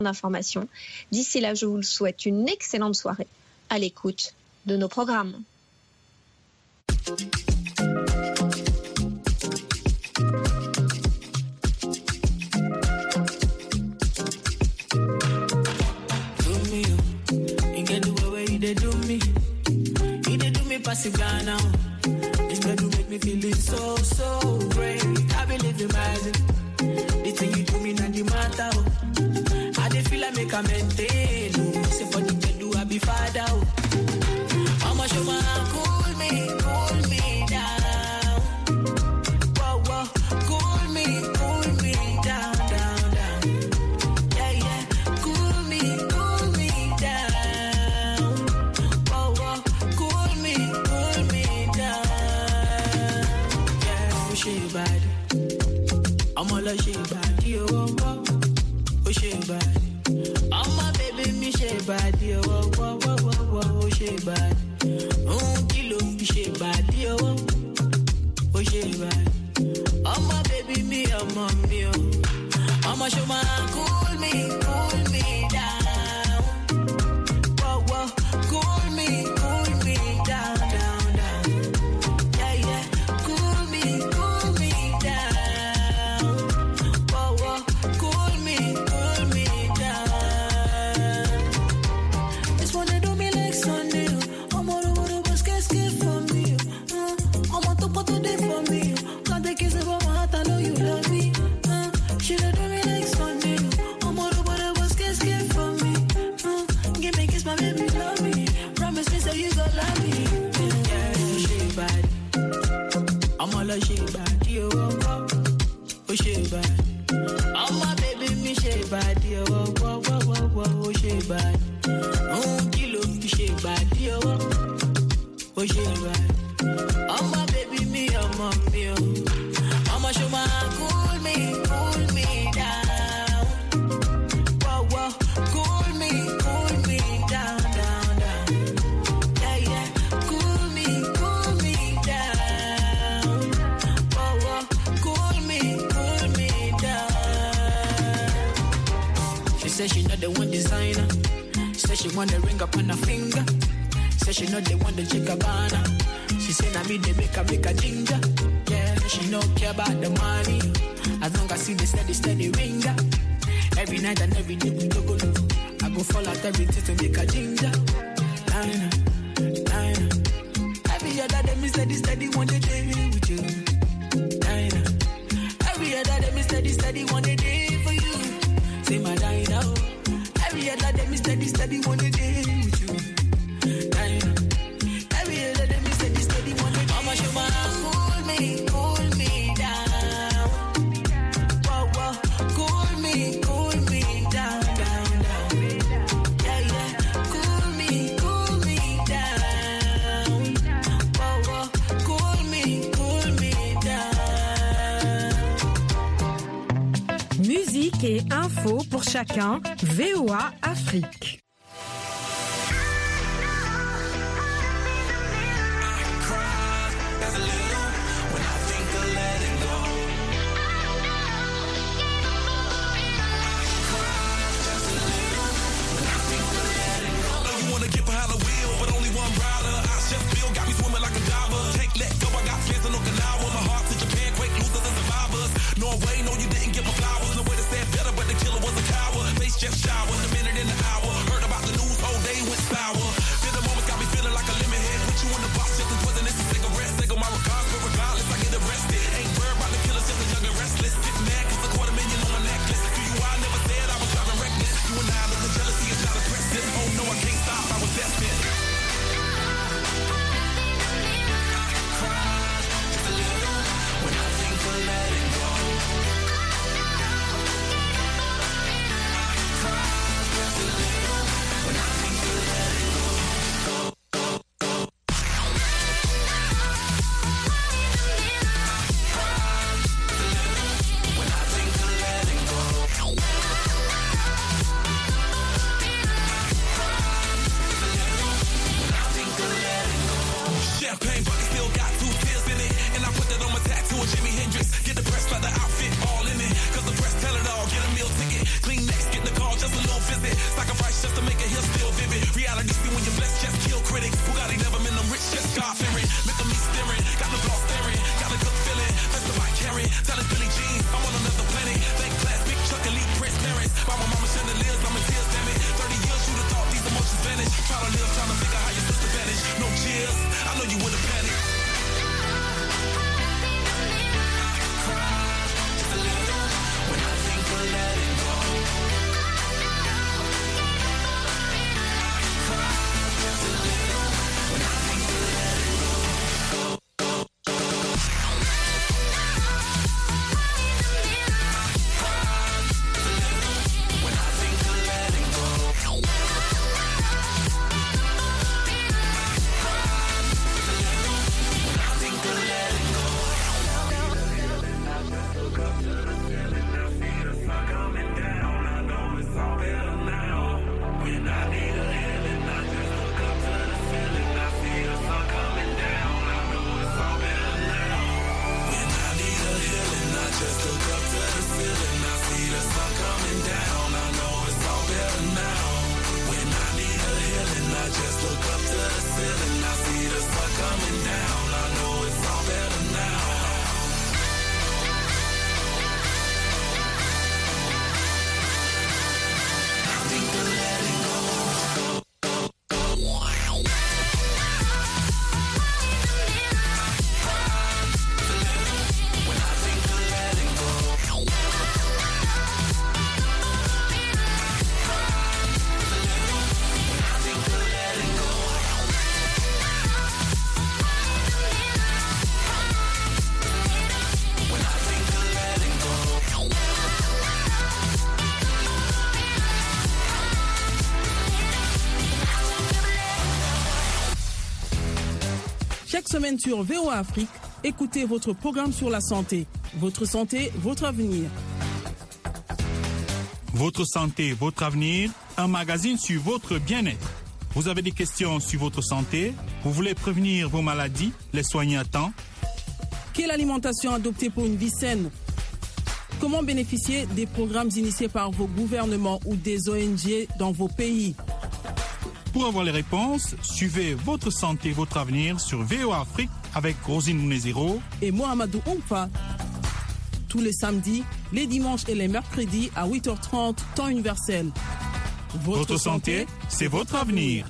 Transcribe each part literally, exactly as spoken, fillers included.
d'informations. D'ici là, je vous souhaite une excellente soirée à l'écoute de nos programmes. This do make me feeling so, so great. I believe in magic. The thing you do me not the matter. I dey feel like make a maintain. Say for the bed do I be father. I'ma show my cool me, cool me down. Whoa, whoa, cool me, cool me down, down, down. Yeah, yeah, cool me, cool me down. Whoa, whoa, cool me, cool me down. Yeah, she bad. I'm all a she bad, yo, oh, oh, oh, she bad. I'm my baby, me she bad, yo, oh, oh, oh, oh, oh, she bad. Oh, kilo, she bad, yo, oh, she bad. I'm my baby, me, I'm my me, I'ma show my cool me, cool me down. Whoa, whoa, cool me, cool me down, down, down. Yeah, yeah, cool me, cool me down. Whoa, whoa, cool me, cool me down. This one they do me like Sunday. I'm all over the bus, get scared for me. Uh, I'm on top of the day for me. Can't take kiss about my heart, I know you love me. Uh, she they do me like Sunday. I'm all over the bus, get scared for me. Uh, give me kiss, my baby, love me. Promise me, say you gon' love me. Yeah, she bad. I'm all a she bad, yo, oh, oh, oh, she bad. I'm my baby, me she bad, yo, oh, oh, oh, oh, oh, oh, she bad. Oh, kilo, she bad, yo, oh, oh, she bad. I'm my baby, me, I'm my me, oh. I'ma show my cool me, cool me down. Whoa, whoa, cool me, cool me down, down, down. Yeah, yeah, cool me, cool me down. Whoa, whoa, cool me, cool me down. She said she not the one designer. Said she want the ring up on her finger. Said she not the one the Chicabana. She said I me they make her make a ginger. Yeah, she no care about the money. As long as I see the steady, steady ringer. Every night and every day we go go look. I go fall out everything to make a ginger. Nine, nine. Every other day me steady, steady one day with you. Nine. Every other day me steady, steady one day for you. Say my nine out. Every other day me steady, steady one day with you. Nine. Every other day me steady, steady one day. I'ma show my cool me, cool me down. Whoa, whoa, cool me, cool me down, down, down. Yeah, yeah, cool me, cool me down. Whoa, whoa, cool me, cool me down. Musique et info pour chacun, V O A Afrique. Norway, no, you didn't get my flowers. No way to say it better, but the killer was a coward. Face just shower, a minute in the hour. Heard miss it. Sacrifice just to make it here still vivid. Reality see when you're blessed, just kill critics. Bugatti never been them rich, just God fearing. Look at me staring, got the block staring, got a good feeling. That's the bike carry, tell us Billy Jean, I'm on another planet. Thank class, big truck, elite Prince parents. By my mama chandeliers, I'm in tears, damn it. thirty years, you'd have thought these emotions vanish. Try to live, trying to figure how your sister vanished. No cheers, I know you would have panicked. Chaque semaine sur V O A Afrique, écoutez votre programme sur la santé. Votre santé, votre avenir. Votre santé, votre avenir, un magazine sur votre bien-être. Vous avez des questions sur votre santé? Vous voulez prévenir vos maladies, les soigner à temps? Quelle alimentation adopter pour une vie saine? Comment bénéficier des programmes initiés par vos gouvernements ou des O N G dans vos pays? Pour avoir les réponses, suivez Votre santé, votre avenir sur V O A Afrique avec Rosine Mouneziro et Mohamedou Oumfa. Tous les samedis, les dimanches et les mercredis à huit heures trente, temps universel. Votre, votre santé, c'est votre avenir.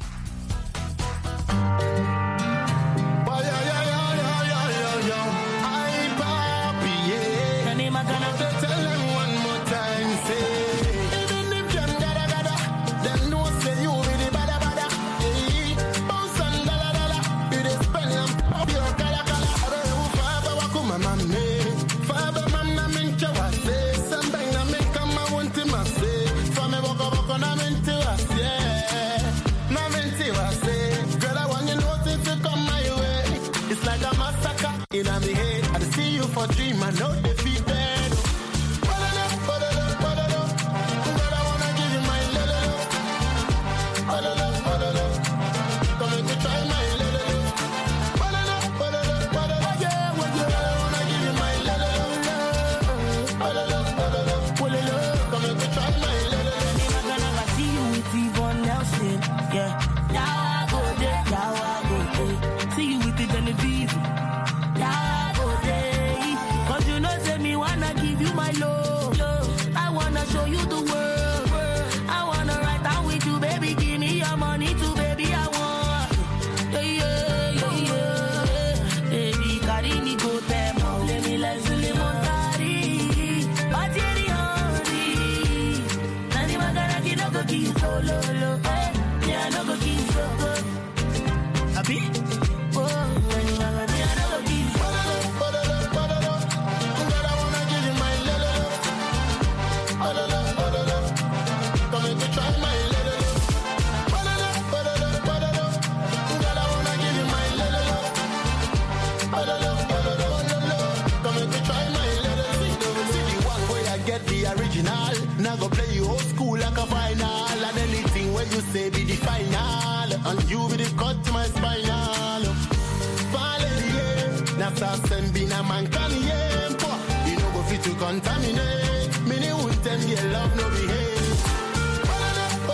In my head, I see you for dream, I know defeated. Now go play you old school like a final, and anything where you say be the final, and you be the cut to my spinal. Finally, now start sending a man can you know go fit to contaminate. Many won't tell me love no behave.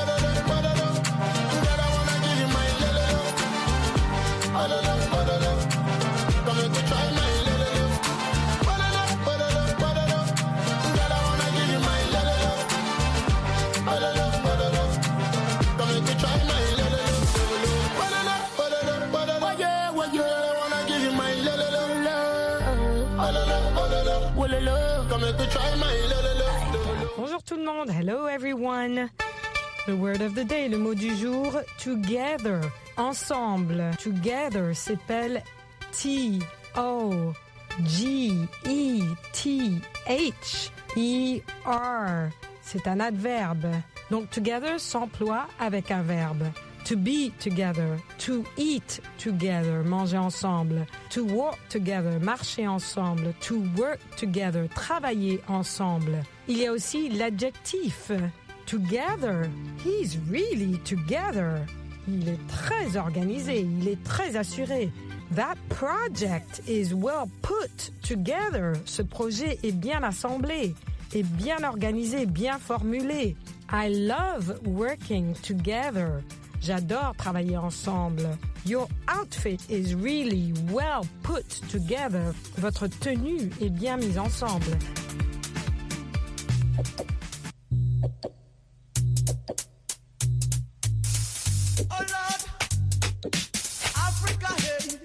tout le monde. Hello everyone. The word of the day, le mot du jour, together, ensemble. Together s'appelle T O G E T H E R. C'est un adverbe. Donc together s'emploie avec un verbe. To be together, to eat together, manger ensemble, to walk together, marcher ensemble, to work together, travailler ensemble. Il y a aussi l'adjectif together. He's really together. Il est très organisé, il est très assuré. That project is well put together. Ce projet est bien assemblé, est bien organisé, bien formulé. I love working together. J'adore travailler ensemble. Your outfit is really well put together. Votre tenue est bien mise ensemble. Oh Lord, Africa, hey.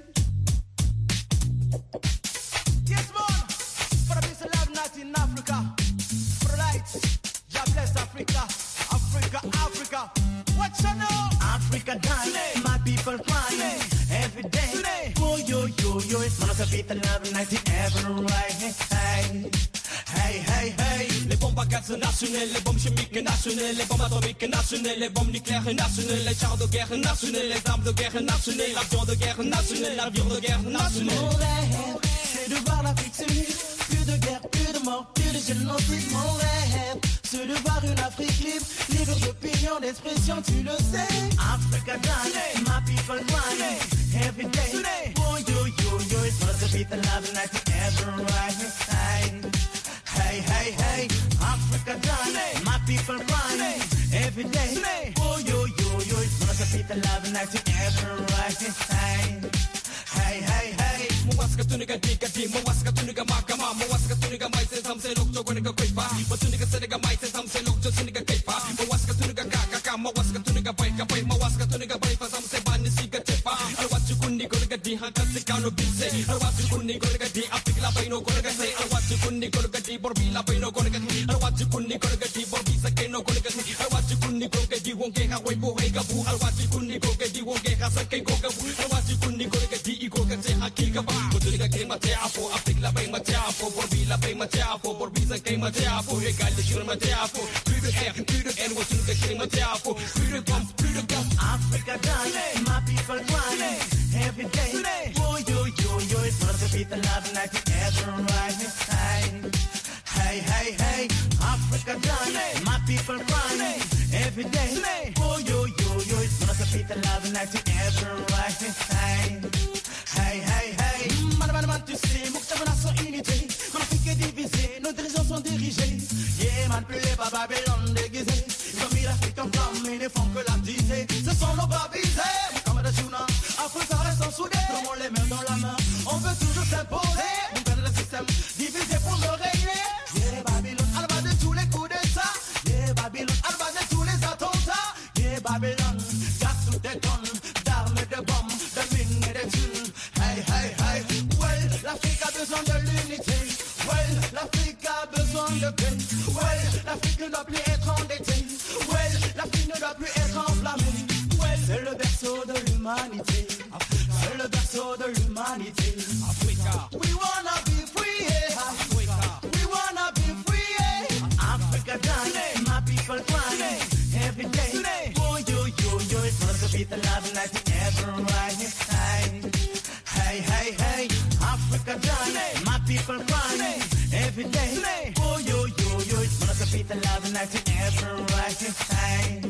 Yes, man. For the peace of love, not in Africa. For the light, God bless Africa. Africa, Africa. What you know? Africa dying, my people crying every day. Oh yo yo yo, it's one of the people love ninety ever right. Hey, hey, hey, hey. Les bombes à gaz nationales, les bombes chimiques nationales, les bombes atomiques nationales, les bombes nucléaires nationales, les chars de guerre nationales, les armes de guerre nationales, l'avion de guerre national, l'avion de guerre national. Mon rêve, c'est de voir l'Afrique s'unir. Plus de guerre, plus de mort, plus de génocide. Mon rêve, c'est de voir une Afrique libre, libre d'opinion, d'expression, tu le sais. Africa dying, my people crying every day. Oh yo yo yo, it's one of the people loving like ever right. Hey, hey, hey, hey. Africa dying, my people crying every day. Oh yo yo yo, it's one of the people loving like ever right. Hey, hey, hey, hey. Mawaska tuniga dika di, mawaska tuniga makama, mawaska tuniga mai se samse lokcho koniga kwepa, matuniga seniga mai se samse lokcho seniga kwepa, mawaska tuniga kaka, mawaska tuniga baika bai, mawaska tuniga bai fa samse bani siga tepa, alwachu kunni koniga di haka sikano bilse, alwachu kunni koniga di apikla bai no koniga se, alwachu kunni koniga di borbila bai no koniga se, alwachu kunni koniga di borbisa ke no koniga se, alwachu kunni koniga di wonge ha wai bo hai gabu, alwachu kunni koniga di wonge ha sa ke go gabu, alwachu kunni koniga di iko ka se hakika ba. Kutulika ke mateafo, apikla bay mateafo, borbila bay mateafo, borbisa ke mateafo, egal de shur mateafo, plus de terre, plus de haine, kutulika ke mateafo, plus de bombe, plus de gaz. Africa dying, my people crying every day. Oh yo yo yo, it's one of the people loving like ever right. Hey, hey, hey, hey. Africa dying, my people crying every day. Oh yo yo yo, it's one of the people loving like ever right. Hey, hey, hey, hey. Madame, madame, tu sais, mon que nation unité. Quand l'Afrique est divisée, nos dirigeants sont dirigés. Yeah, manipulés par Babylone déguisé. Ils ont mis l'Afrique en flamme, mais ne font que la diser. Ce sont nos babisés, comme des Juna. Afrique reste en soudé, tout le monde les mains dans la main. On veut toujours s'imposer. Nous perdons le système, divisé pour nous régner. Yeah, Babylone, à la base de tous les coups d'État. Yeah, Babylone, à la base de tous les attentats. Yeah, Babylone, gaz sous des tonnes d'armes et de bombes, de mines et de thunes. Hey, hey, hey. Well, l'Afrique a besoin de l'unité. Well, l'Afrique a besoin de paix. Well, l'Afrique ne doit plus être endettée. Well, l'Afrique ne doit plus être enflammée. Well, c'est le berceau de l'humanité. C'est le berceau de l'humanité. Africa. We wanna be free, yeah. Africa. We wanna be free, yeah. Africa dying, my people crying every day. Oh yo yo yo, it's one of the people loving like ever right. Hey, hey, hey, hey. Africa dying, my people crying every day. Oh yo yo yo, it's one of the people loving like ever right. Hey.